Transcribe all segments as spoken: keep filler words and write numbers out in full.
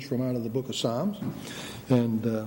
from out of the book of Psalms. And uh,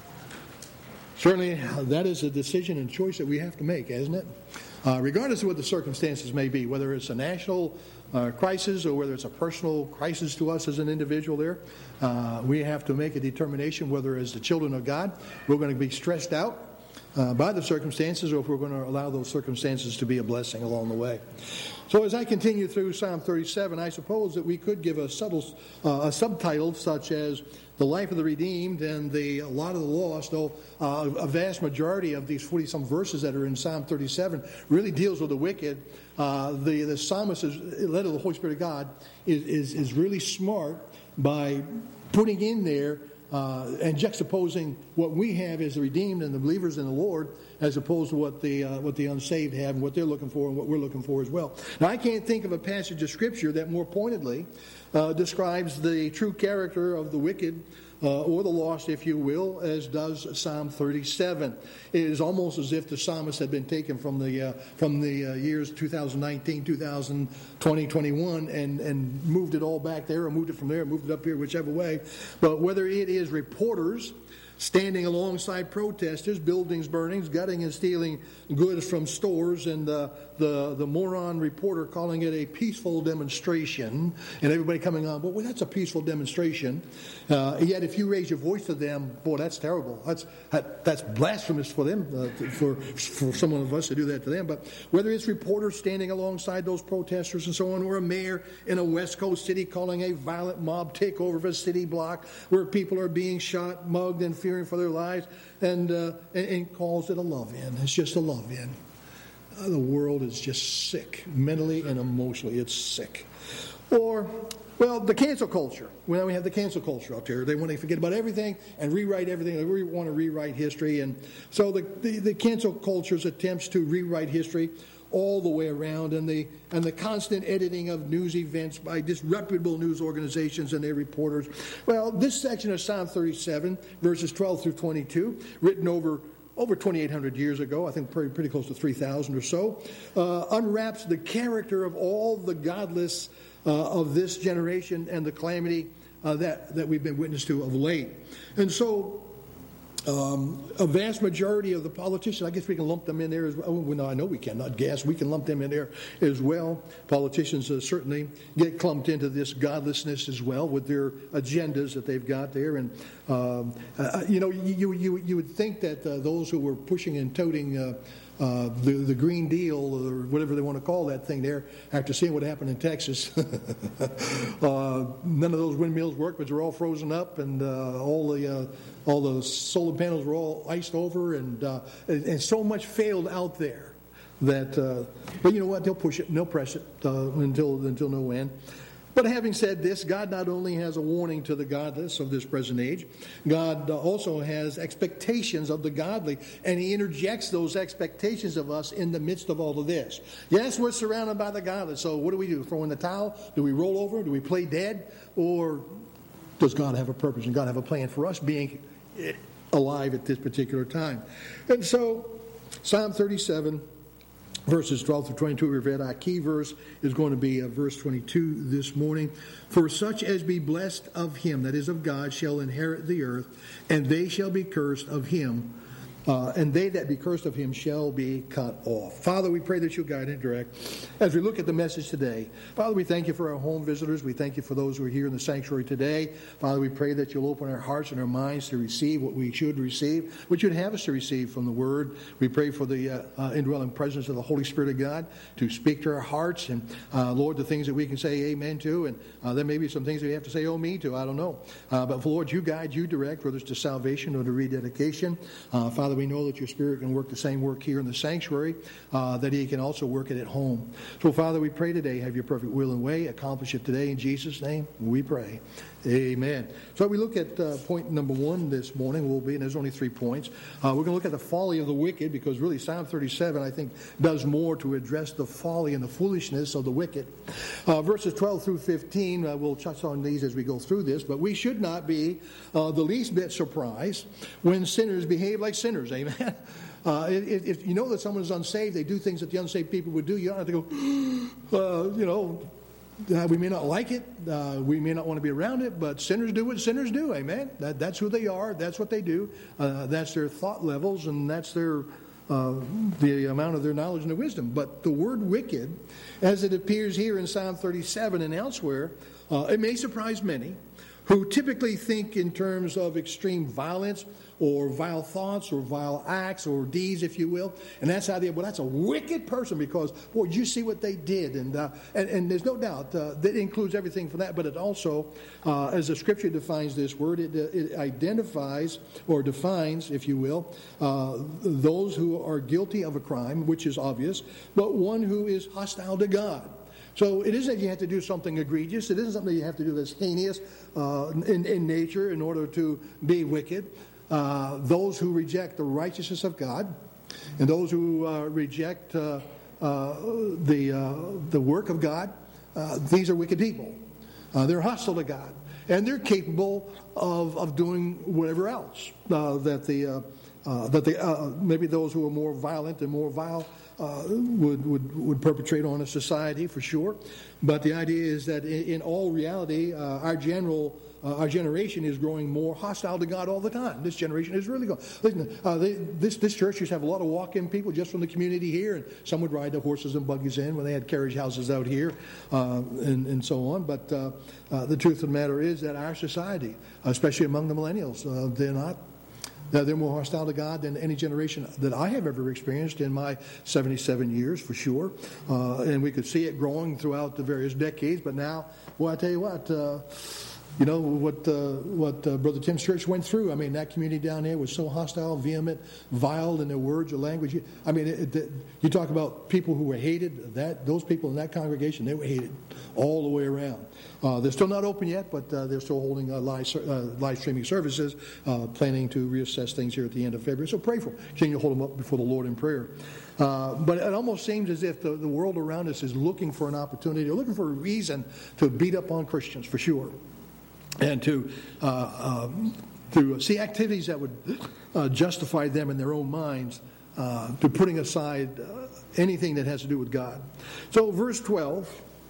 certainly that is a decision and choice that we have to make, isn't it? Uh, regardless of what the circumstances may be, whether it's a national uh, crisis or whether it's a personal crisis to us as an individual there, uh, we have to make a determination whether as the children of God we're going to be stressed out uh, by the circumstances or if we're going to allow those circumstances to be a blessing along the way. So as I continue through Psalm thirty-seven, I suppose that we could give a, subtle, uh, a subtitle such as The Life of the Redeemed and the Lot of the Lost, though uh, a vast majority of these forty-some verses that are in Psalm thirty-seven really deals with the wicked. Uh, the, the psalmist, is, led of the Holy Spirit of God, is, is, is really smart by putting in there uh, and juxtaposing what we have as the redeemed and the believers in the Lord as opposed to what the uh, what the unsaved have and what they're looking for and what we're looking for as well. Now, I can't think of a passage of Scripture that more pointedly uh, describes the true character of the wicked uh, or the lost, if you will, as does Psalm thirty-seven. It is almost as if the psalmist had been taken from the uh, from the uh, years two thousand nineteen, two thousand twenty, twenty-one and, and moved it all back there or moved it from there, moved it up here, whichever way. But whether it is reporters standing alongside protesters, buildings burning, gutting and stealing goods from stores, and uh, the, the moron reporter calling it a peaceful demonstration, and everybody coming on, well, that's a peaceful demonstration. Uh, yet if you raise your voice to them, boy, that's terrible. That's that, that's blasphemous for them, uh, for, for some of us to do that to them. But whether it's reporters standing alongside those protesters and so on, or a mayor in a West Coast city calling a violent mob takeover of a city block where people are being shot, mugged, and fearing for their lives, and, uh, and, and calls it a love-in. It's just a love-in. Uh, the world is just sick, mentally and emotionally. It's sick. Or, well, the cancel culture. Well, we have the cancel culture out there. They want to forget about everything and rewrite everything. They really want to rewrite history. And so the, the, the cancel culture's attempts to rewrite history all the way around, and the and the constant editing of news events by disreputable news organizations and their reporters. Well, this section of Psalm thirty-seven, verses twelve through twenty-two, written over over twenty-eight hundred years ago, I think pretty, pretty close to three thousand or so, uh, unwraps the character of all the godless uh, of this generation and the calamity uh, that, that we've been witness to of late. And so Um, a vast majority of the politicians, I guess we can lump them in there as well. Oh, well, no, I know we can, not gas. We can lump them in there as well. Politicians uh, certainly get clumped into this godlessness as well with their agendas that they've got there. And, um, uh, you know, you, you, you would think that uh, those who were pushing and toting uh, Uh, the, the Green Deal, or whatever they want to call that thing there, after seeing what happened in Texas. uh, none of those windmills worked, but they're all frozen up, and uh, all the uh, all the solar panels were all iced over, and, uh, and, and so much failed out there that, uh, but you know what, they'll push it and they'll press it uh, until, until no end. But having said this, God not only has a warning to the godless of this present age, God also has expectations of the godly, and He interjects those expectations of us in the midst of all of this. Yes, we're surrounded by the godless, so what do we do? Throw in the towel? Do we roll over? Do we play dead? Or does God have a purpose and God have a plan for us being alive at this particular time? And so, Psalm thirty-seven, verses twelve through twenty-two, we've read. Our key verse is going to be uh, verse twenty-two this morning. For such as be blessed of Him, that is of God, shall inherit the earth, and they shall be cursed of Him, uh, and they that be cursed of Him shall be cut off. Father, we pray that you'll guide and direct as we look at the message today. Father, we thank you for our home visitors. We thank you for those who are here in the sanctuary today. Father, we pray that you'll open our hearts and our minds to receive what we should receive, what you'd have us to receive from the Word. We pray for the uh, uh, indwelling presence of the Holy Spirit of God to speak to our hearts, and uh, Lord, the things that we can say amen to, and uh, there may be some things that we have to say oh me to, I don't know. Uh, but Lord, you guide, you direct, whether it's to salvation or to rededication. Uh, Father, we know that your Spirit can work the same work here in the sanctuary, uh, that He can also work it at home. So, Father, we pray today, have your perfect will and way. Accomplish it today in Jesus' name, we pray. Amen. So we look at uh, point number one this morning. We'll be, and there's only three points. Uh, we're going to look at the folly of the wicked, because really Psalm thirty-seven, I think, does more to address the folly and the foolishness of the wicked. Uh, verses twelve through fifteen, uh, we'll touch on these as we go through this, but we should not be uh, the least bit surprised when sinners behave like sinners. Amen. Uh, if, if you know that someone is unsaved, they do things that the unsaved people would do, you don't have to go, uh, you know, Uh, we may not like it. Uh, we may not want to be around it, but sinners do what sinners do, amen? That, that's who they are. That's what they do. Uh, that's their thought levels, and that's their uh, the amount of their knowledge and their wisdom. But the word wicked, as it appears here in Psalm thirty-seven and elsewhere, uh, it may surprise many who typically think in terms of extreme violence or vile thoughts or vile acts or deeds, if you will. And that's how they, well, that's a wicked person because, boy, did you see what they did? And uh, and, and there's no doubt uh, that includes everything from that, but it also, uh, as the Scripture defines this word, it, it identifies or defines, if you will, uh, those who are guilty of a crime, which is obvious, but one who is hostile to God. So it isn't that you have to do something egregious. It isn't something you have to do that's heinous uh, in, in nature in order to be wicked. Uh, those who reject the righteousness of God and those who uh, reject uh, uh, the, uh, the work of God, uh, these are wicked people. Uh, they're hostile to God. And they're capable of, of doing whatever else uh, that the, uh, uh, that the uh, maybe those who are more violent and more vile Uh, would, would would perpetrate on a society for sure. But the idea is that in, in all reality, uh, our general uh, our generation is growing more hostile to God all the time. This generation is really going. Listen, uh, they, this this church used to have a lot of walk-in people just from the community here, and some would ride the horses and buggies in when they had carriage houses out here, uh, and and so on. But uh, uh, the truth of the matter is that our society, especially among the millennials, uh, they're not. Now, they're more hostile to God than any generation that I have ever experienced in my seventy-seven years, for sure. Uh, and we could see it growing throughout the various decades. But now, well, I tell you what, uh, you know, what uh, what uh, Brother Tim's church went through. I mean, that community down there was so hostile, vehement, vile in their words or language. I mean, it, it, you talk about people who were hated. That those people in that congregation, they were hated all the way around. Uh, they're still not open yet, but uh, they're still holding uh, live, uh, live streaming services, uh, planning to reassess things here at the end of February. So pray for them. Continue to hold them up before the Lord in prayer. Uh, but it almost seems as if the, the world around us is looking for an opportunity, or looking for a reason to beat up on Christians, for sure. And to uh, um, to see activities that would uh, justify them in their own minds uh, to putting aside uh, anything that has to do with God. So verse twelve,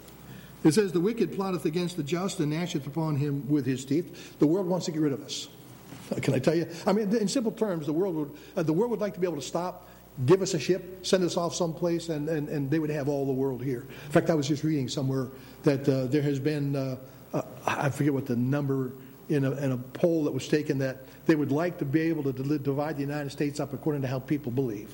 it says, "The wicked plotteth against the just, and gnasheth upon him with his teeth." The world wants to get rid of us. Can I tell you? I mean, in simple terms, the world would uh, the world would like to be able to stop, give us a ship, send us off someplace, and, and, and they would have all the world here. In fact, I was just reading somewhere that uh, there has been, uh, uh, I forget what the number, in a, in a poll that was taken, that they would like to be able to divide the United States up according to how people believe.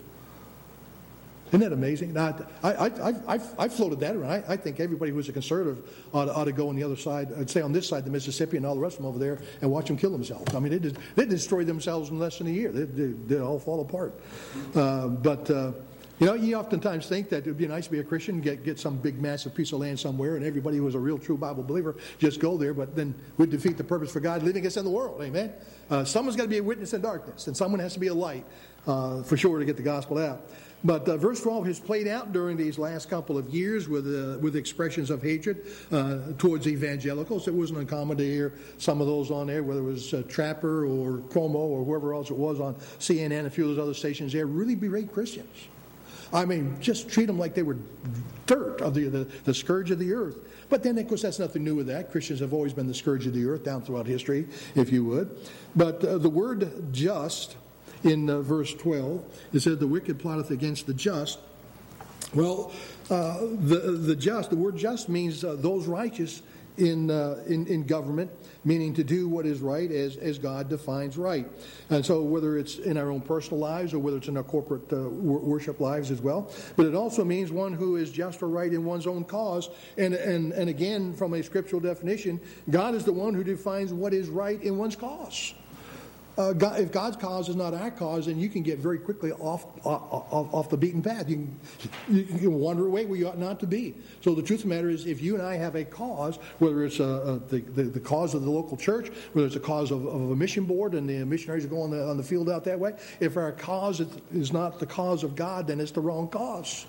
Isn't that amazing? Now, I, I, I, I've, I've floated that around. I, I think everybody who's a conservative ought, ought to go on the other side, I'd say on this side, the Mississippi, and all the rest of them over there, and watch them kill themselves. I mean, they, just, they destroy themselves in less than a year. They, they, they all fall apart. Uh, but, uh, you know, you oftentimes think that it would be nice to be a Christian, get, get some big, massive piece of land somewhere, and everybody who is a real, true Bible believer just go there, but then we'd defeat the purpose for God leading us in the world. Amen? Uh, someone's got to be a witness in darkness, and someone has to be a light, uh, for sure, to get the gospel out. But uh, verse twelve has played out during these last couple of years with uh, with expressions of hatred uh, towards evangelicals. It wasn't uncommon to hear some of those on there, whether it was uh, Trapper or Cuomo or whoever else it was on C N N and a few of those other stations there, really berate Christians. I mean, just treat them like they were dirt, of the, the, the scourge of the earth. But then, of course, that's nothing new with that. Christians have always been the scourge of the earth down throughout history, if you would. But uh, the word just, in uh, verse twelve, it says, "The wicked plotteth against the just." Well, uh, the the just, the word just means uh, those righteous in, uh, in in government, meaning to do what is right as, as God defines right. And so whether it's in our own personal lives or whether it's in our corporate uh, worship lives as well. But it also means one who is just or right in one's own cause. And, and, and again, from a scriptural definition, God is the one who defines what is right in one's cause. Uh, God, if God's cause is not our cause, then you can get very quickly off off, off the beaten path. You can, you can wander away where you ought not to be. So the truth of the matter is, if you and I have a cause, whether it's uh, uh, the, the, the cause of the local church, whether it's a cause of, of a mission board and the missionaries are going on the, on the field out that way, if our cause is not the cause of God, then it's the wrong cause.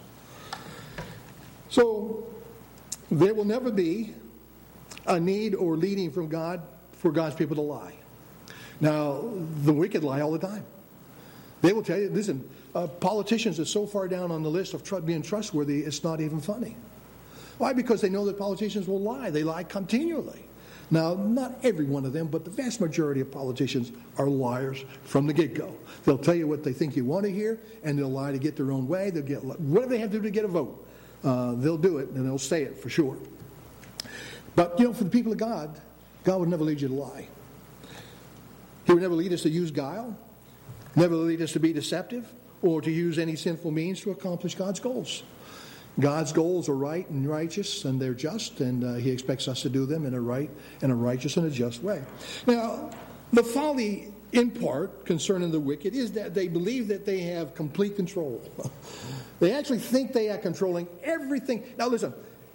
So there will never be a need or leading from God for God's people to lie. Now, the wicked lie all the time. They will tell you, listen, uh, politicians are so far down on the list of tr- being trustworthy, it's not even funny. Why? Because they know that politicians will lie. They lie continually. Now, not every one of them, but the vast majority of politicians are liars from the get-go. They'll tell you what they think you want to hear, and they'll lie to get their own way. They'll get whatever they have to do to get a vote. Uh, they'll do it, and they'll say it for sure. But, you know, for the people of God, God would never lead you to lie. He would never lead us to use guile, never lead us to be deceptive, or to use any sinful means to accomplish God's goals. God's goals are right and righteous, and they're just, and uh, He expects us to do them in a right and a righteous and a just way. Now, the folly, in part, concerning the wicked is that they believe that they have complete control. They actually think they are controlling everything. Now, listen,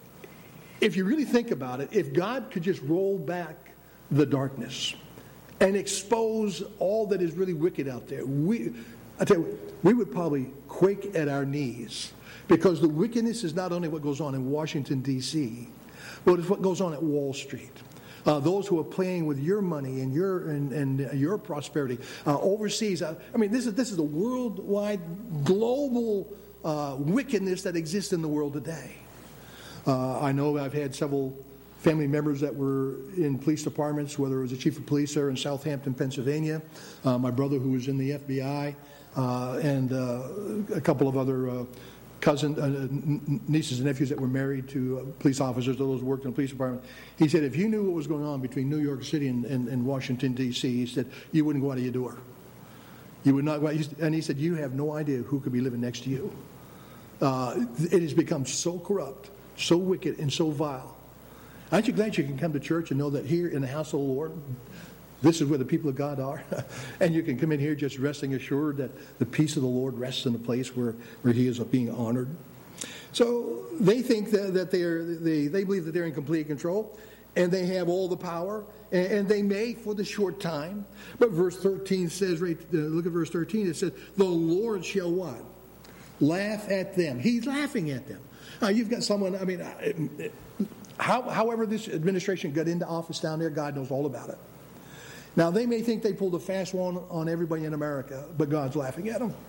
if you really think about it, if God could just roll back the darkness and expose all that is really wicked out there, we, I tell you, we would probably quake at our knees. Because the wickedness is not only what goes on in Washington, D C, but it's what goes on at Wall Street. Uh, those who are playing with your money and your and, and your prosperity uh, overseas. Uh, I mean, this is this is a worldwide, global uh, wickedness that exists in the world today. Uh, I know I've had several family members that were in police departments, whether it was the chief of police there in Southampton, Pennsylvania, uh, my brother who was in the F B I, uh, and uh, a couple of other uh, cousins, uh, nieces and nephews that were married to uh, police officers, those who worked in the police department. He said, if you knew what was going on between New York City and, and, and Washington, D C, he said, you wouldn't go out of your door. You would not go out. And he said, you have no idea who could be living next to you. Uh, it has become so corrupt, so wicked, and so vile. Aren't you glad you can come to church and know that here in the house of the Lord, this is where the people of God are? And you can come in here just resting assured that the peace of the Lord rests in the place where, where He is being honored. So they think that, that they, are, they, they believe that they're in complete control, and they have all the power, and, and they may for the short time. But verse thirteen says, right, uh, look at verse thirteen, it says, the Lord shall what? Laugh at them. He's laughing at them. Now, you've got someone, I mean, uh, how, however this administration got into office down there, God knows all about it. Now, they may think they pulled a fast one on everybody in America, but God's laughing at them.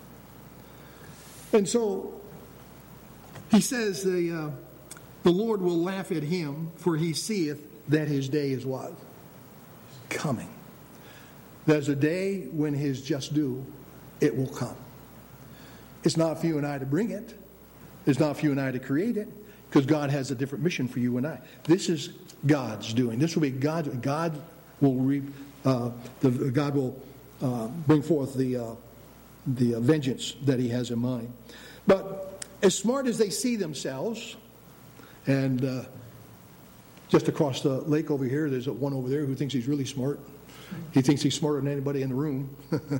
And so, he says, the, uh, the Lord will laugh at him, for he seeth that his day is what? Coming. There's a day when his just due, it will come. It's not for you and I to bring it. It's not for you and I to create it, because God has a different mission for you and I. This is God's doing. This will be God's. God will reap. Uh, the, God will uh, bring forth the uh, the uh, vengeance that He has in mind. But as smart as they see themselves, and uh, just across the lake over here, there's one over there who thinks he's really smart. He thinks he's smarter than anybody in the room.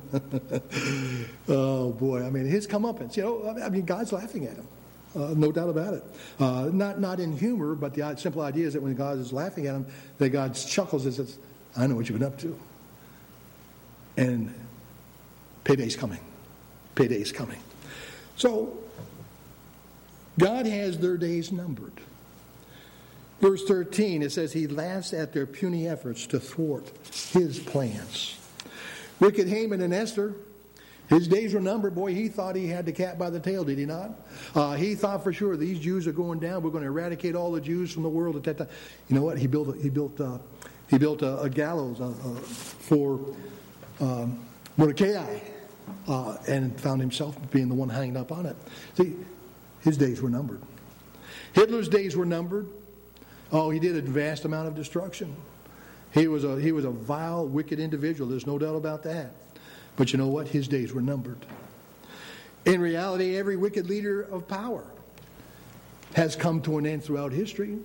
Oh boy! I mean, his comeuppance. You know, I mean, God's laughing at him. Uh, no doubt about it. Uh, not not in humor, but the simple idea is that when God is laughing at him, that God chuckles and says, I know what you've been up to. And payday's coming. Payday's coming. So, God has their days numbered. Verse thirteen, it says, He laughs at their puny efforts to thwart His plans. Wicked Haman and Esther, his days were numbered. Boy, he thought he had the cat by the tail, did he not? Uh, he thought for sure these Jews are going down. We're going to eradicate all the Jews from the world at that time. You know what? He built. He built. Uh, He built a, a gallows uh, uh, for um, Mordecai uh, and found himself being the one hanging up on it. See, his days were numbered. Hitler's days were numbered. Oh, he did a vast amount of destruction. He was a he was a vile, wicked individual. There's no doubt about that. But you know what? His days were numbered. In reality, every wicked leader of power has come to an end throughout history.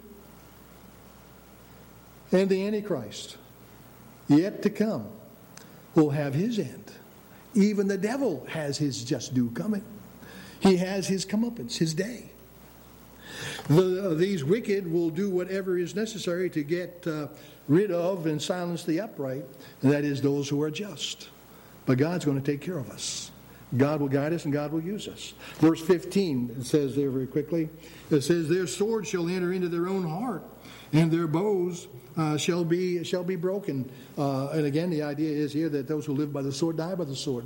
And the Antichrist, yet to come, will have his end. Even the devil has his just due coming. He has his comeuppance, his day. The, uh, these wicked will do whatever is necessary to get uh, rid of and silence the upright, and that is those who are just. But God's going to take care of us. God will guide us and God will use us. Verse fifteen, it says there very quickly, it says, their swords shall enter into their own heart, and their bows uh, shall be shall be broken. Uh, and again, the idea is here that those who live by the sword die by the sword.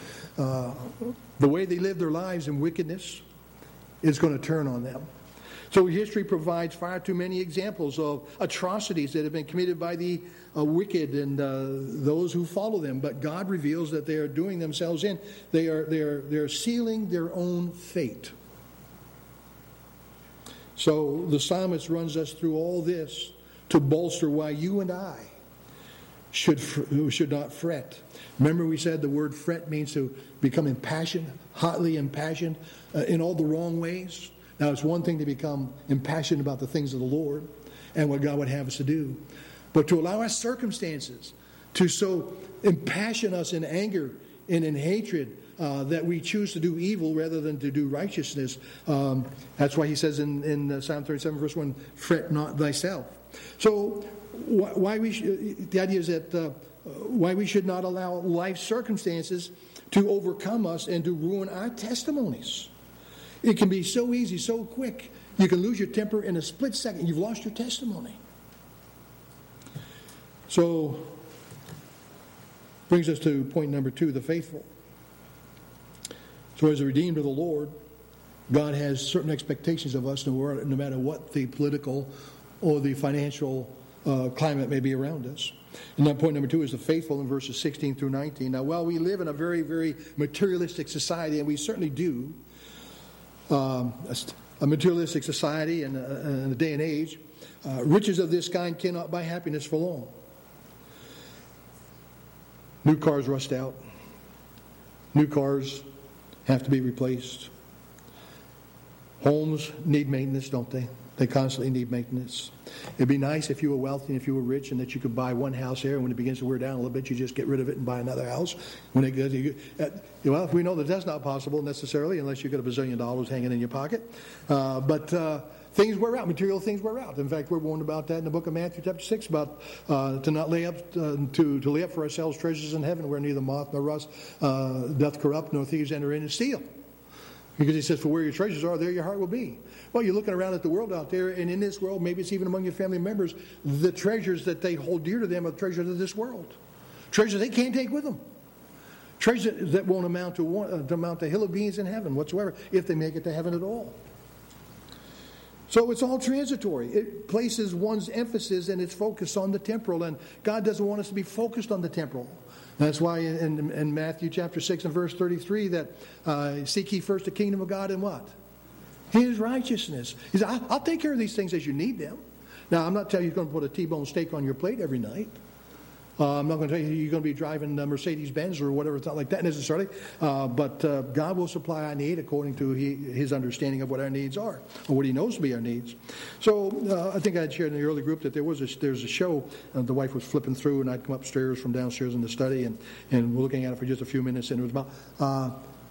Uh, the way they live their lives in wickedness is going to turn on them. So history provides far too many examples of atrocities that have been committed by the uh, wicked and uh, those who follow them. But God reveals that they are doing themselves in. They are they are they are sealing their own fate. So the psalmist runs us through all this to bolster why you and I should should not fret. Remember, we said the word fret means to become impassioned, hotly impassioned uh, in all the wrong ways. Now, it's one thing to become impassioned about the things of the Lord and what God would have us to do. But to allow our circumstances to so impassion us in anger and in hatred uh, that we choose to do evil rather than to do righteousness. Um, that's why he says in, in uh, Psalm thirty-seven, verse one, fret not thyself. So wh- why we sh- the idea is that uh, why we should not allow life circumstances to overcome us and to ruin our testimonies. It can be so easy, so quick. You can lose your temper in a split second. You've lost your testimony. So, brings us to point number two, the faithful. So as a redeemed of the Lord, God has certain expectations of us no matter what the political or the financial uh, climate may be around us. And then point number two is the faithful in verses sixteen through nineteen. Now, while we live in a very, very materialistic society, and we certainly do, um, a, a materialistic society and a, and a day and age, uh, riches of this kind cannot buy happiness for long. New cars rust out. New cars have to be replaced. Homes need maintenance, don't they? They constantly need maintenance. It'd be nice if you were wealthy and if you were rich and that you could buy one house here, and when it begins to wear down a little bit, you just get rid of it and buy another house. When it goes, you, uh, well, we know that that's not possible necessarily unless you've got a bazillion dollars hanging in your pocket. Uh, but uh, things wear out. Material things wear out. In fact, we're warned about that in the book of Matthew chapter six, about uh, to not lay up uh, to, to lay up for ourselves treasures in heaven where neither moth nor rust uh, doth corrupt, nor thieves enter in and steal. Because he says, for where your treasures are, there your heart will be. Well, you're looking around at the world out there, and in this world, maybe it's even among your family members, the treasures that they hold dear to them are the treasures of this world. Treasures they can't take with them. Treasures that won't amount to, one, uh, to amount to a hill of beans in heaven whatsoever, if they make it to heaven at all. So it's all transitory. It places one's emphasis and its focus on the temporal, and God doesn't want us to be focused on the temporal. That's why in, in Matthew chapter six and verse thirty-three that uh, seek ye first the kingdom of God and what? His righteousness. He said, I'll take care of these things as you need them. Now, I'm not telling you you're going to put a T-bone steak on your plate every night. Uh, I'm not going to tell you you're going to be driving a Mercedes-Benz or whatever. It's not like that necessarily. Uh, but uh, God will supply our need according to he, His understanding of what our needs are, or what He knows to be our needs. So uh, I think I had shared in the early group that there was a, there's a show. Uh, the wife was flipping through, and I'd come upstairs from downstairs in the study, and, and we're looking at it for just a few minutes, and it was about Uh,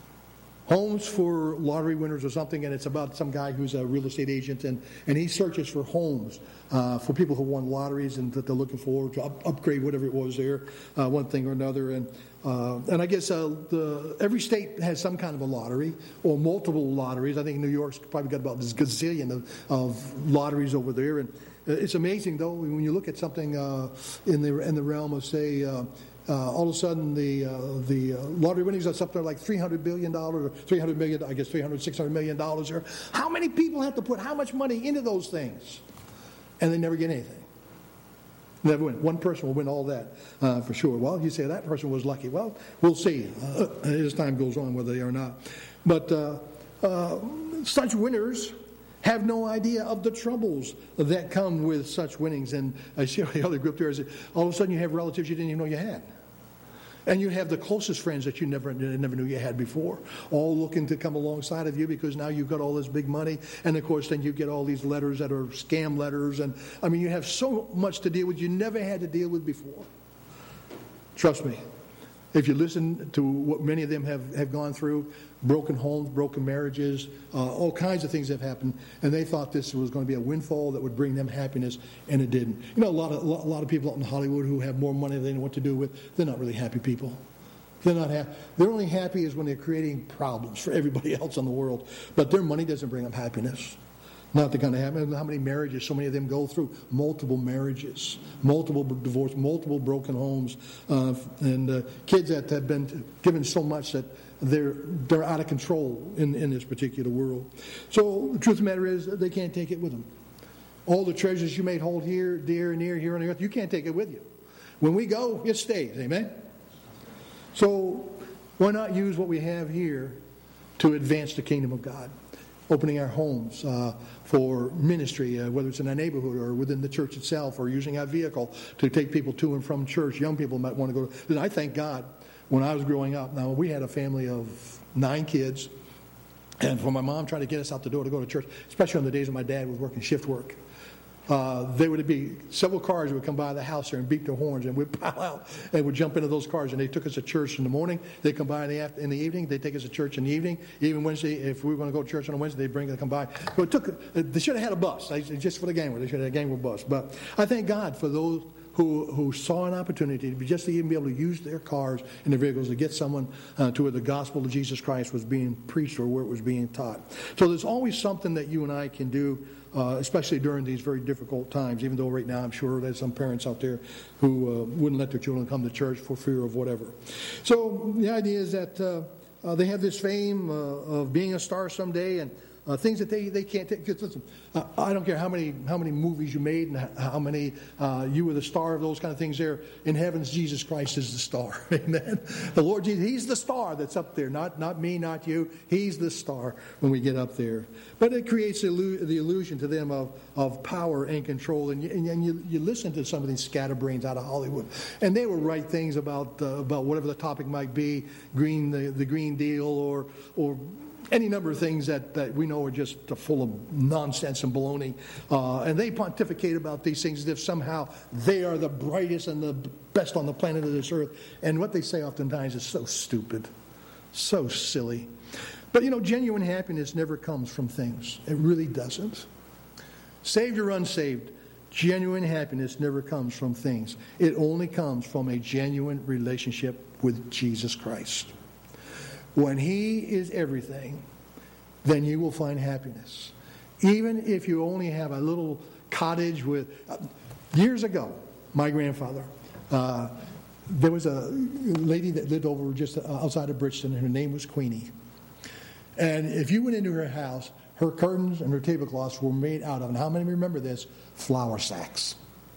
homes for lottery winners or something, and it's about some guy who's a real estate agent, and, and he searches for homes uh, for people who won lotteries and that they're looking for to up, upgrade whatever it was there, uh, one thing or another. And uh, and I guess uh, the, every state has some kind of a lottery or multiple lotteries. I think New York's probably got about this gazillion of, of lotteries over there. And it's amazing, though, when you look at something uh, in the in the realm of, say, uh, Uh, all of a sudden, the uh, the uh, lottery winnings are something like three hundred billion dollars, or three hundred million dollars, I guess three hundred, six hundred million dollars. Or how many people have to put how much money into those things? And they never get anything. Never win. One person will win all that uh, for sure. Well, you say that person was lucky. Well, we'll see uh, as time goes on whether they are or not. But uh, uh, such winners have no idea of the troubles that come with such winnings. And I share the other group there is that all of a sudden you have relatives you didn't even know you had. And you have the closest friends that you never never knew you had before, all looking to come alongside of you because now you've got all this big money. And, of course, then you get all these letters that are scam letters. And, I mean, you have so much to deal with you never had to deal with before. Trust me. If you listen to what many of them have, have gone through, broken homes, broken marriages, uh, all kinds of things have happened, and they thought this was going to be a windfall that would bring them happiness, and it didn't. You know, a lot of a lot of people out in Hollywood who have more money than they know what to do with, they're not really happy people. They're not happy. They're only happy is when they're creating problems for everybody else in the world. But their money doesn't bring them happiness. Not the kind of happen. How many marriages so many of them go through? Multiple marriages, multiple divorce, multiple broken homes, uh, and uh, kids that have been given so much that they're they're out of control in, in this particular world. So the truth of the matter is they can't take it with them. All the treasures you may hold here, dear, near, here on the earth, you can't take it with you. When we go, it stays. Amen? So why not use what we have here to advance the kingdom of God? Opening our homes uh, for ministry, uh, whether it's in our neighborhood or within the church itself, or using our vehicle to take people to and from church. Young people might want to go. And I thank God when I was growing up. Now, we had a family of nine kids, and for my mom trying to get us out the door to go to church, especially on the days when my dad was working shift work, Uh, there would be several cars that would come by the house there and beat their horns, and we'd pile out and we'd jump into those cars. And they took us to church in the morning. They'd come by in the, after, in the evening. They'd take us to church in the evening. Even Wednesday, if we were going to go to church on a Wednesday, they'd bring them come by. So it took. They should have had a bus just for the gang. They should have had a gang bus. But I thank God for those who who saw an opportunity to be just to even be able to use their cars and their vehicles to get someone uh, to where the gospel of Jesus Christ was being preached or where it was being taught. So there's always something that you and I can do. Uh, especially during these very difficult times, even though right now I'm sure there's some parents out there who uh, wouldn't let their children come to church for fear of whatever. So the idea is that uh, uh, they have this fame uh, of being a star someday, and uh, things that they, they can't take. Because listen, uh, I don't care how many how many movies you made and how many uh, you were the star of those kind of things there. In heavens, Jesus Christ is the star. Amen. The Lord Jesus, He's the star that's up there. Not not me, not you. He's the star when we get up there. But it creates the illusion to them of, of power and control. And, you, and you, you listen to some of these scatterbrains out of Hollywood, and they will write things about uh, about whatever the topic might be, green the, the Green Deal, or or any number of things that, that we know are just full of nonsense and baloney. Uh, and they pontificate about these things as if somehow they are the brightest and the best on the planet of this earth. And what they say oftentimes is so stupid, so silly. But, you know, genuine happiness never comes from things. It really doesn't. Saved or unsaved, genuine happiness never comes from things. It only comes from a genuine relationship with Jesus Christ. When He is everything, then you will find happiness. Even if you only have a little cottage with... Uh, years ago, my grandfather, uh, there was a lady that lived over just outside of Bridgeton, and her name was Queenie. And if you went into her house, her curtains and her tablecloths were made out of, and how many remember this, flour sacks.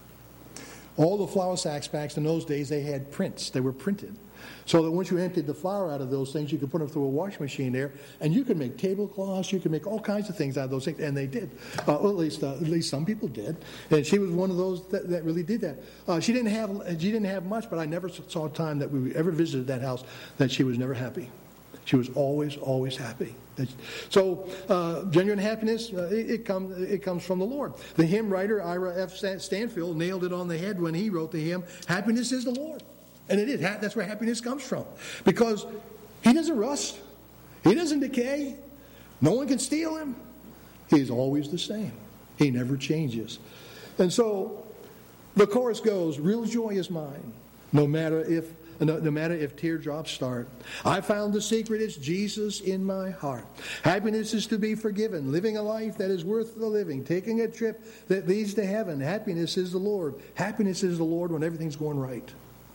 All the flour sacks back in those days, they had prints. They were printed. So that once you emptied the flour out of those things, you could put them through a washing machine there, and you could make tablecloths, you could make all kinds of things out of those things, and they did. Uh, well, at least uh, at least some people did, and she was one of those that, that really did that. Uh, she didn't have she didn't have much, but I never saw a time that we ever visited that house that she was never happy. She was always, always happy. So, uh, genuine happiness, uh, it, it, come, it comes from the Lord. The hymn writer, Ira F. Stanfield, nailed it on the head when he wrote the hymn, "Happiness is the Lord." And it is. That's where happiness comes from. Because He doesn't rust. He doesn't decay. No one can steal Him. He's always the same. He never changes. And so, the chorus goes, "Real joy is mine, no matter if No, no matter if teardrops start. I found the secret, it's Jesus in my heart. Happiness is to be forgiven, living a life that is worth the living, taking a trip that leads to heaven. Happiness is the Lord. Happiness is the Lord when everything's going right."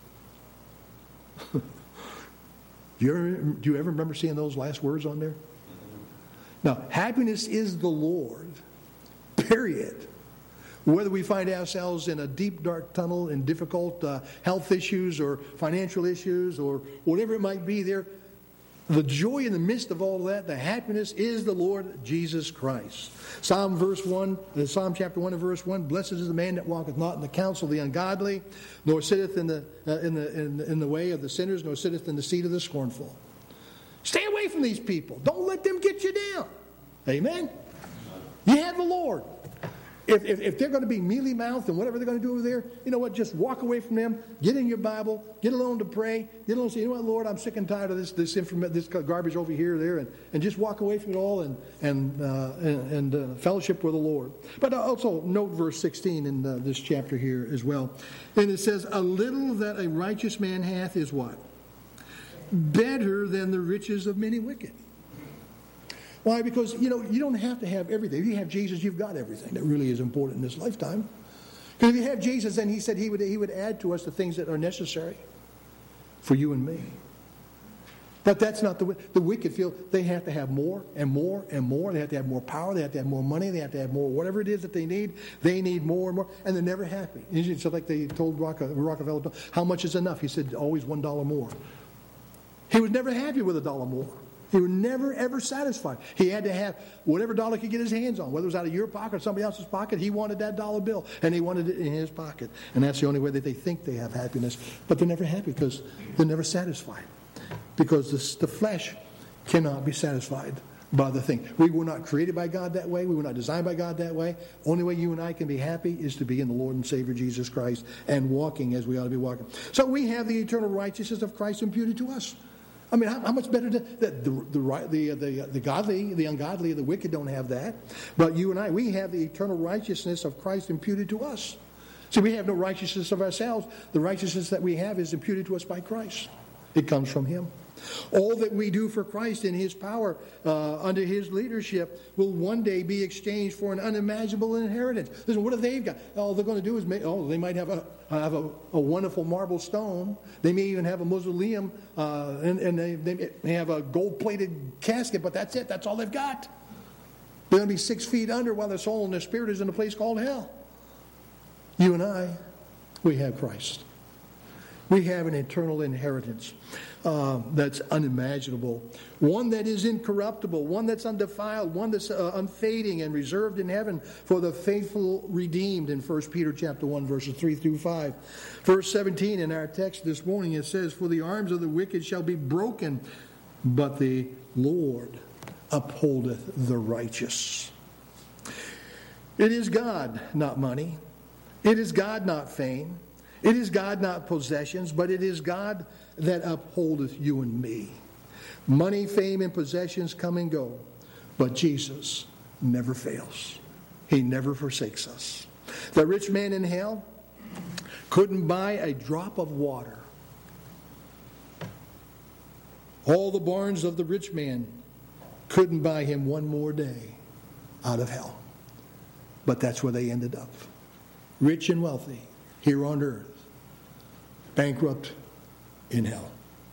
do, you ever, do you ever remember seeing those last words on there? Now, happiness is the Lord, period. Whether we find ourselves in a deep, dark tunnel in difficult uh, health issues or financial issues or whatever it might be there, the joy in the midst of all that, the happiness is the Lord Jesus Christ. Psalm verse one, uh, Psalm chapter one and verse one, "Blessed is the man that walketh not in the counsel of the ungodly, nor sitteth in the uh, in the in, in the way of the sinners, nor sitteth in the seat of the scornful." Stay away from these people. Don't let them get you down. Amen. You have the Lord. If, if, if they're going to be mealy-mouthed and whatever they're going to do over there, you know what? Just walk away from them. Get in your Bible. Get alone to pray. Get alone and say, "You know what, Lord? I'm sick and tired of this this, inform- this garbage over here or there," and, and just walk away from it all and and uh, and, and uh, fellowship with the Lord. But also note verse sixteen in uh, this chapter here as well, and it says, "A little that a righteous man hath is what? Better than the riches of many wicked." Why? Because, you know, you don't have to have everything. If you have Jesus, you've got everything that really is important in this lifetime. Because if you have Jesus, then he said he would, he would add to us the things that are necessary for you and me. But that's not the way. The wicked feel they have to have more and more and more. They have to have more power. They have to have more money. They have to have more whatever it is that they need. They need more and more. And they're never happy. It's like they told Rockefeller, how much is enough? He said, always one dollar more. He was never happy with a dollar more. He was never, ever satisfied. He had to have whatever dollar he could get his hands on, whether it was out of your pocket or somebody else's pocket. He wanted that dollar bill, and he wanted it in his pocket. And that's the only way that they think they have happiness. But they're never happy because they're never satisfied. Because this, the flesh cannot be satisfied by the thing. We were not created by God that way. We were not designed by God that way. Only way you and I can be happy is to be in the Lord and Savior Jesus Christ and walking as we ought to be walking. So we have the eternal righteousness of Christ imputed to us. I mean, how, how much better to, the, the, the, the, the godly, the ungodly, the wicked don't have that. But you and I, we have the eternal righteousness of Christ imputed to us. See, we have no righteousness of ourselves. The righteousness that we have is imputed to us by Christ. It comes from Him. All that we do for Christ in His power, uh, under His leadership, will one day be exchanged for an unimaginable inheritance. Listen, what have they got? All they're going to do is make, oh, they might have a have a, a wonderful marble stone. They may even have a mausoleum, uh, and, and they, they may have a gold-plated casket, but that's it. That's all they've got. They're going to be six feet under while their soul and their spirit is in a place called hell. You and I, we have Christ. We have an eternal inheritance uh, that's unimaginable. One that is incorruptible, one that's undefiled, one that's uh, unfading and reserved in heaven for the faithful redeemed in First Peter chapter one, verses three through five. Verse seventeen in our text this morning, it says, "For the arms of the wicked shall be broken, but the Lord upholdeth the righteous." It is God, not money. It is God, not fame. It is God, not possessions, but it is God that upholdeth you and me. Money, fame, and possessions come and go, but Jesus never fails. He never forsakes us. The rich man in hell couldn't buy a drop of water. All the barns of the rich man couldn't buy him one more day out of hell. But that's where they ended up. Rich and wealthy here on earth. Bankrupt in hell.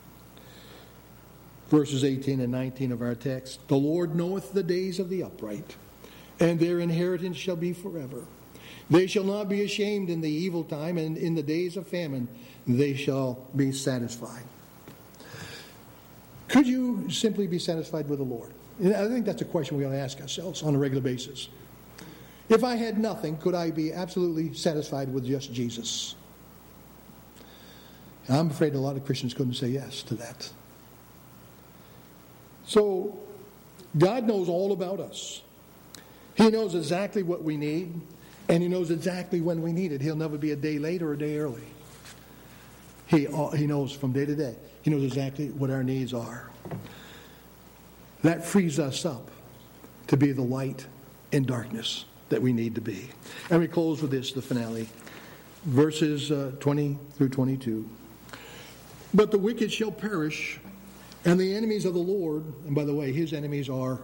Verses eighteen and nineteen of our text. "The Lord knoweth the days of the upright, and their inheritance shall be forever. They shall not be ashamed in the evil time, and in the days of famine they shall be satisfied." Could you simply be satisfied with the Lord? And I think that's a question we ought to ask ourselves on a regular basis. If I had nothing, could I be absolutely satisfied with just Jesus? And I'm afraid a lot of Christians couldn't say yes to that. So, God knows all about us. He knows exactly what we need, and He knows exactly when we need it. He'll never be a day late or a day early. He, he knows from day to day. He knows exactly what our needs are. That frees us up to be the light in darkness that we need to be. And we close with this, the finale. Verses uh, twenty through twenty-two. "But the wicked shall perish, and the enemies of the Lord," and by the way, His enemies are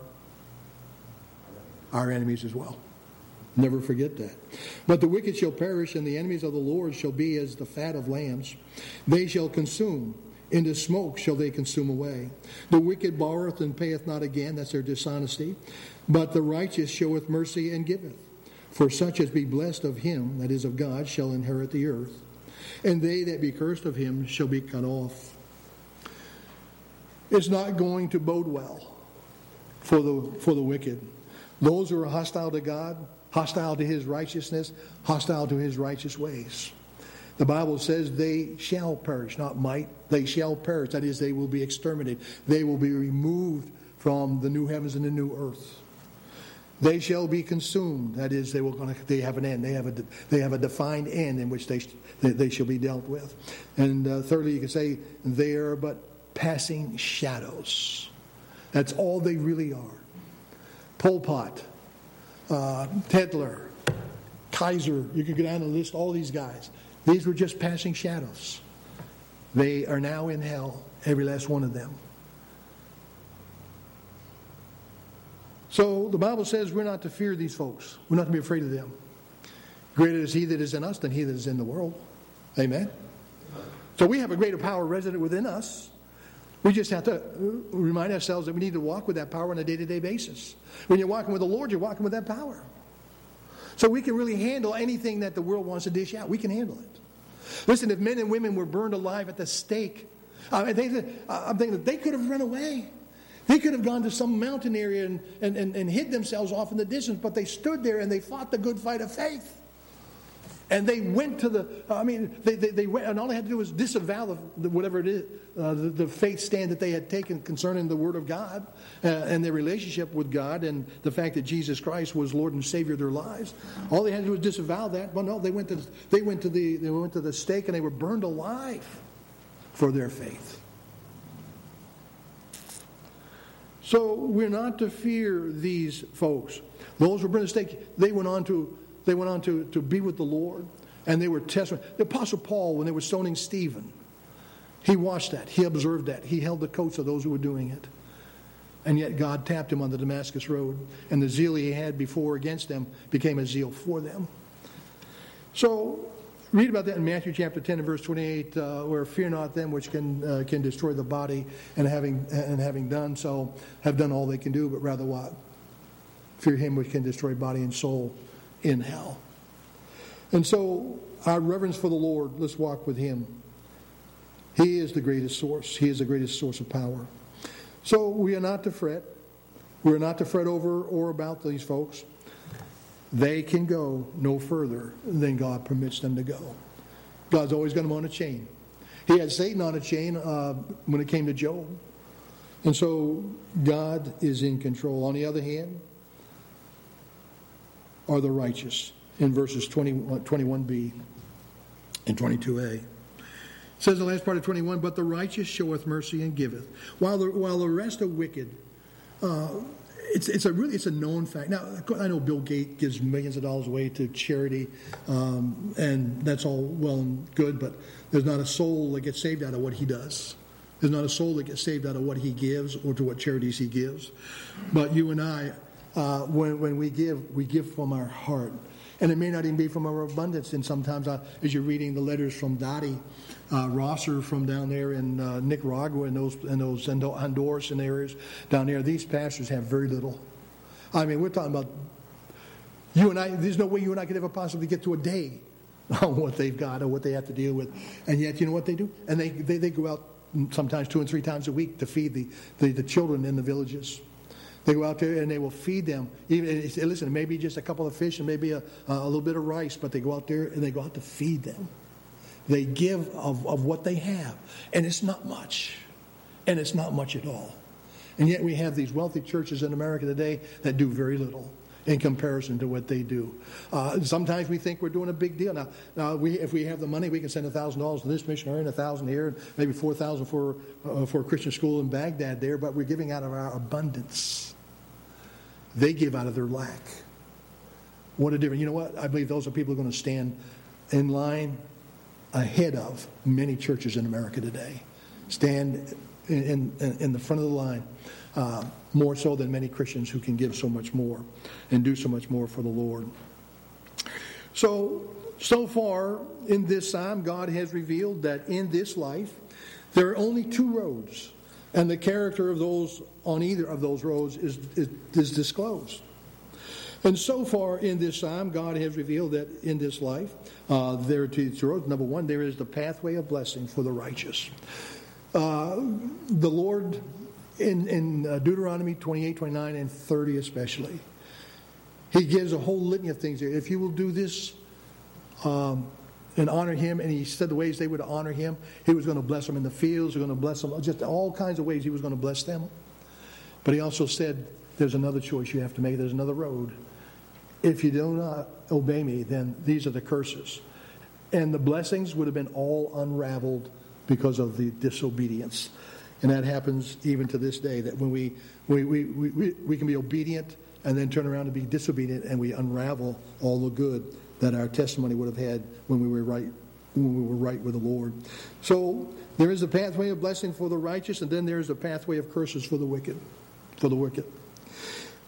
our enemies as well. Never forget that. "But the wicked shall perish, and the enemies of the Lord shall be as the fat of lambs. They shall consume. Into smoke shall they consume away. The wicked borroweth and payeth not again," that's their dishonesty. "But the righteous showeth mercy and giveth. For such as be blessed of Him," that is of God, "shall inherit the earth. And they that be cursed of Him shall be cut off." It's not going to bode well for the, for the wicked. Those who are hostile to God, hostile to His righteousness, hostile to His righteous ways. The Bible says they shall perish, not might. They shall perish. That is, they will be exterminated. They will be removed from the new heavens and the new earth. They shall be consumed. That is, they will gonna, they have an end. They have a they have a defined end in which they they shall be dealt with. And uh, thirdly, you can say they are but passing shadows. That's all they really are. Pol Pot, uh, Hitler, Kaiser. You could go down the list. All these guys. These were just passing shadows. They are now in hell, every last one of them. So the Bible says we're not to fear these folks. We're not to be afraid of them. Greater is he that is in us than he that is in the world. Amen. So we have a greater power resident within us. We just have to remind ourselves that we need to walk with that power on a day-to-day basis. When you're walking with the Lord, you're walking with that power. So we can really handle anything that the world wants to dish out. We can handle it. Listen, if men and women were burned alive at the stake, I mean, they, I'm thinking that they could have run away. They could have gone to some mountain area and, and, and, and hid themselves off in the distance, but they stood there and they fought the good fight of faith. And they went to the, I mean, they, they, they went, and all they had to do was disavow the, the, whatever it is, uh, the, the faith stand that they had taken concerning the Word of God uh, and their relationship with God and the fact that Jesus Christ was Lord and Savior of their lives. All they had to do was disavow that. Well, no, they went to they went to the they went to the stake and they were burned alive for their faith. So we're not to fear these folks. Those who were burned at the stake, they went on to. They went on to, to be with the Lord, and they were testimony. The Apostle Paul, when they were stoning Stephen, he watched that. He observed that. He held the coats of those who were doing it. And yet God tapped him on the Damascus road, and the zeal he had before against them became a zeal for them. So read about that in Matthew chapter ten and verse twenty-eight, uh, where fear not them which can uh, can destroy the body, and having and having done so, have done all they can do, but rather what? Fear him which can destroy body and soul in hell. And so our reverence for the Lord, let's walk with him. He is the greatest source. He is the greatest source of power. So we are not to fret. We are not to fret over or about these folks. They can go no further than God permits them to go. God's always got them on a chain. He had Satan on a chain uh, when it came to Job. And so God is in control. On the other hand, are the righteous in verses twenty-one b and twenty-two a. It says the last part of twenty-one, but the righteous showeth mercy and giveth, while the, while the rest are wicked. Uh, it's it's a really it's a known fact. Now I know Bill Gates gives millions of dollars away to charity, um, and that's all well and good, but there's not a soul that gets saved out of what he does. There's not a soul that gets saved out of what he gives or to what charities he gives. But you and I, Uh, when, when we give, we give from our heart. And it may not even be from our abundance. And sometimes, uh, as you're reading the letters from Dottie uh, Rosser from down there in uh, Nicaragua and those, and those Honduras and areas down there, these pastors have very little. I mean, we're talking about you and I. There's no way you and I could ever possibly get to a day on what they've got or what they have to deal with. And yet, you know what they do? And they, they, they go out sometimes two and three times a week to feed the, the, the children in the villages. They go out there and they will feed them. Even listen, maybe just a couple of fish and maybe a, a little bit of rice, but they go out there and they go out to feed them. They give of, of what they have. And it's not much. And it's not much at all. And yet we have these wealthy churches in America today that do very little in comparison to what they do. Uh, sometimes we think we're doing a big deal. Now, now we, if we have the money, we can send one thousand dollars to this missionary and one thousand dollars here, and maybe four thousand dollars for, uh, for a Christian school in Baghdad there, but we're giving out of our abundance. They give out of their lack. What a difference. You know what? I believe those are people who are going to stand in line ahead of many churches in America today. Stand in, in, in the front of the line, uh, more so than many Christians who can give so much more and do so much more for the Lord. So, so far in this psalm, God has revealed that in this life, there are only two roads. And the character of those on either of those roads is, is, is disclosed. And so far in this psalm, God has revealed that in this life, uh, there are two roads. Number one, there is the pathway of blessing for the righteous. Uh, the Lord, in, in Deuteronomy twenty-eight, twenty-nine, and thirty especially, He gives a whole litany of things there. If you will do this, um, and honor him, and he said the ways they would honor him. He was going to bless them in the fields. He was going to bless them, just all kinds of ways he was going to bless them. But he also said, there's another choice you have to make. There's another road. If you do not obey me, then these are the curses. And the blessings would have been all unraveled because of the disobedience. And that happens even to this day, that when we, we, we, we, we can be obedient and then turn around and be disobedient, and we unravel all the good that our testimony would have had when we were right, when we were right with the Lord. So there is a pathway of blessing for the righteous, and then there is a pathway of curses for the wicked. For the wicked.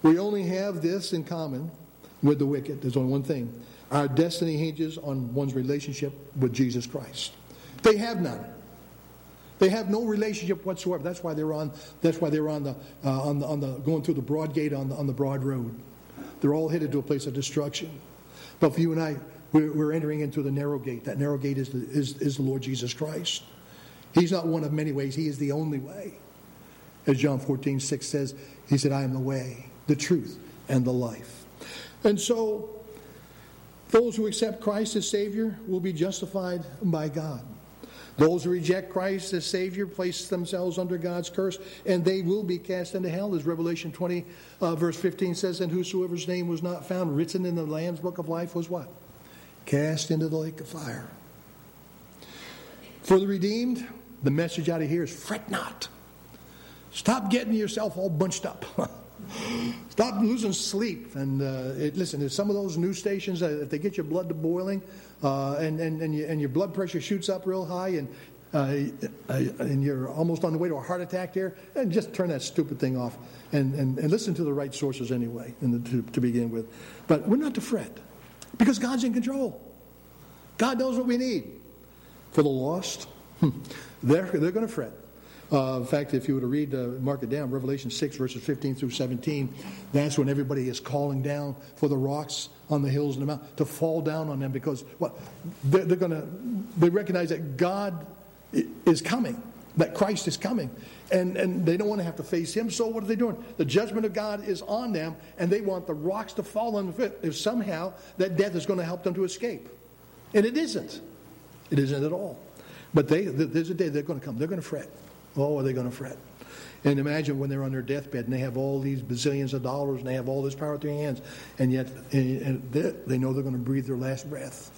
We only have this in common with the wicked. There's only one thing. Our destiny hinges on one's relationship with Jesus Christ. They have none. They have no relationship whatsoever. That's why they're on. That's why they're on the uh, on the on the going through the broad gate on the on the broad road. They're all headed to a place of destruction. But for you and I, we're, we're entering into the narrow gate. That narrow gate is the, is is the Lord Jesus Christ. He's not one of many ways. He is the only way. As John fourteen six says, He said, "I am the way, the truth, and the life." And so, those who accept Christ as Savior will be justified by God. Those who reject Christ as Savior place themselves under God's curse, and they will be cast into hell, as Revelation twenty, uh, verse fifteen says, "And whosoever's name was not found written in the Lamb's book of life was" what? Cast into the lake of fire. For the redeemed, the message out of here is fret not. Stop getting yourself all bunched up. Stop losing sleep. And uh, it, listen, there's some of those news stations that if they get your blood to boiling uh, and, and, and, you, and your blood pressure shoots up real high and uh, and you're almost on the way to a heart attack there, and just turn that stupid thing off and, and, and listen to the right sources anyway in the, to, to begin with. But we're not to fret because God's in control. God knows what we need. For the lost, they're, they're going to fret. Uh, in fact, if you were to read, uh, mark it down, Revelation six, verses fifteen through seventeen, that's when everybody is calling down for the rocks on the hills and the mountains to fall down on them because what they're, they're going to, they recognize that God is coming, that Christ is coming, and, and they don't want to have to face Him. So what are they doing? The judgment of God is on them, and they want the rocks to fall on them if somehow that death is going to help them to escape. And it isn't. It isn't at all. But they, there's a day they're going to come. They're going to fret. Oh, are they going to fret? And imagine when they're on their deathbed and they have all these bazillions of dollars and they have all this power at their hands, and yet and they know they're going to breathe their last breath.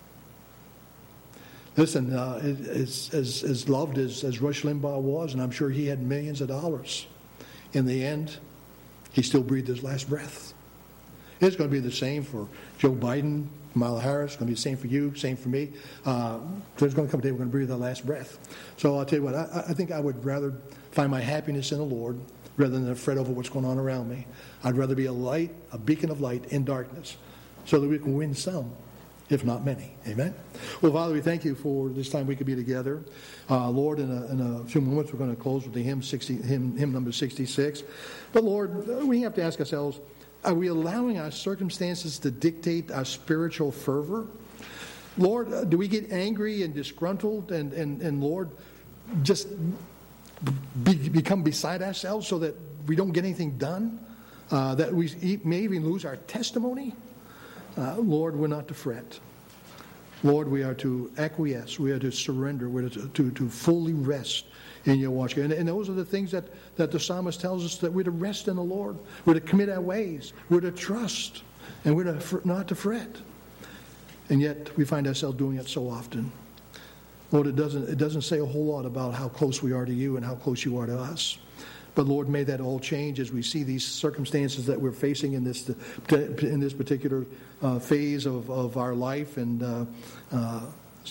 Listen, uh, as, as, as loved as, as Rush Limbaugh was, and I'm sure he had millions of dollars, in the end, he still breathed his last breath. It's going to be the same for Joe Biden, Kamala Harris. It's going to be the same for you, same for me. Uh, there's going to come a day we're going to breathe our last breath. So I'll tell you what, I, I think I would rather find my happiness in the Lord rather than fret over what's going on around me. I'd rather be a light, a beacon of light in darkness so that we can win some, if not many. Amen? Well, Father, we thank you for this time we could be together. Uh, Lord, in a, in a few moments we're going to close with the hymn, sixty, hymn, hymn number sixty-six. But Lord, we have to ask ourselves, are we allowing our circumstances to dictate our spiritual fervor? Lord, uh, do we get angry and disgruntled and, and, and Lord, just be, become beside ourselves so that we don't get anything done? Uh, that we may even lose our testimony? Uh, Lord, we're not to fret. Lord, we are to acquiesce. We are to surrender. We're to, to, to fully rest in your watch. And, and those are the things that, that the psalmist tells us, that we're to rest in the Lord. We're to commit our ways. We're to trust. And we're to, not to fret. And yet we find ourselves doing it so often. Lord, it doesn't, it doesn't say a whole lot about how close we are to you and how close you are to us. But Lord, may that all change as we see these circumstances that we're facing in this in this particular uh, phase of, of our life and uh, uh,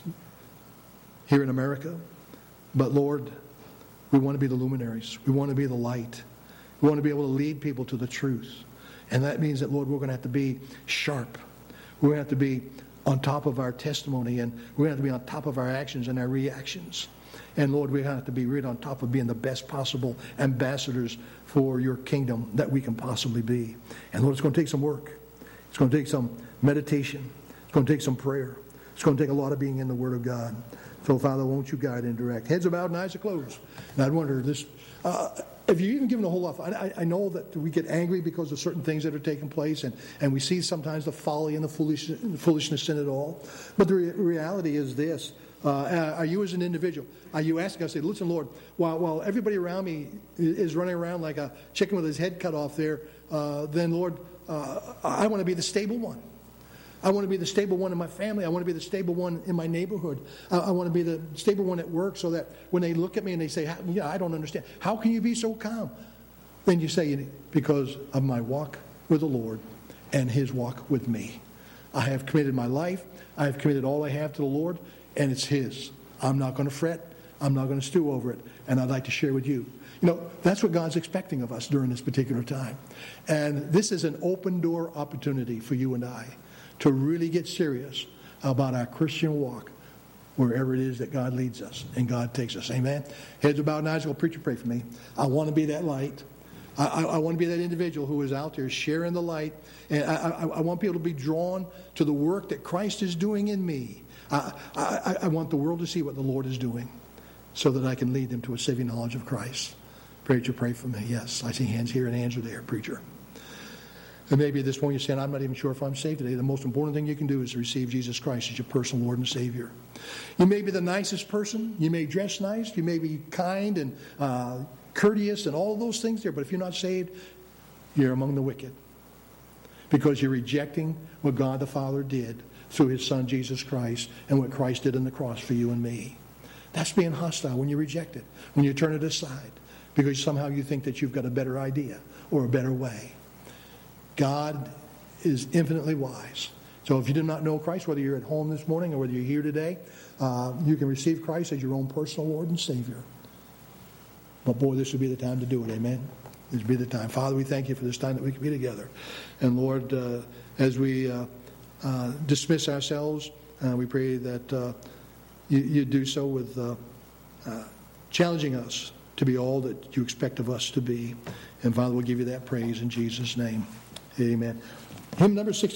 here in America. But Lord, we want to be the luminaries. We want to be the light. We want to be able to lead people to the truth. And that means that, Lord, we're going to have to be sharp. We're going to have to be on top of our testimony, and we're going to have to be on top of our actions and our reactions. And Lord, we have to be right on top of being the best possible ambassadors for your kingdom that we can possibly be. And Lord, it's going to take some work. It's going to take some meditation. It's going to take some prayer. It's going to take a lot of being in the Word of God. So, Father, won't you guide and direct? Heads are bowed and eyes are closed. And I'd wonder, this, uh, if you're even given a whole lot, I, I know that we get angry because of certain things that are taking place, and, and we see sometimes the folly and the foolishness, the foolishness in it all. But the re- reality is this. Uh, are you as an individual, are you asking us, say, listen, Lord, while, while everybody around me is running around like a chicken with his head cut off there, uh, then, Lord, uh, I want to be the stable one. I want to be the stable one in my family. I want to be the stable one in my neighborhood. I, I want to be the stable one at work so that when they look at me and they say, yeah, I don't understand. How can you be so calm? Then you say, because of my walk with the Lord and His walk with me. I have committed my life. I have committed all I have to the Lord. And it's His. I'm not going to fret. I'm not going to stew over it, and I'd like to share with you. You know, that's what God's expecting of us during this particular time. And this is an open door opportunity for you and I to really get serious about our Christian walk wherever it is that God leads us and God takes us. Amen? Heads are bowed and eyes. Well, preacher, pray for me. I want to be that light. I, I, I want to be that individual who is out there sharing the light. And I, I, I want people to be drawn to the work that Christ is doing in me. I, I, I want the world to see what the Lord is doing so that I can lead them to a saving knowledge of Christ. Preacher, pray for me. Yes, I see hands here and hands are there, preacher. And maybe at this point you're saying, I'm not even sure if I'm saved today. The most important thing you can do is to receive Jesus Christ as your personal Lord and Savior. You may be the nicest person. You may dress nice. You may be kind and uh, courteous and all those things there. But if you're not saved, you're among the wicked. Because you're rejecting what God the Father did through His Son, Jesus Christ, and what Christ did on the cross for you and me. That's being hostile when you reject it, when you turn it aside, because somehow you think that you've got a better idea or a better way. God is infinitely wise. So if you do not know Christ, whether you're at home this morning or whether you're here today, uh, you can receive Christ as your own personal Lord and Savior. But boy, this would be the time to do it. Amen? This would be the time. Father, we thank you for this time that we can be together. And Lord, uh, as we uh, uh, dismiss ourselves, uh, we pray that uh, you, you do so with uh, uh, challenging us to be all that you expect of us to be. And Father, we'll give you that praise in Jesus' name. Amen. Hymn number sixty.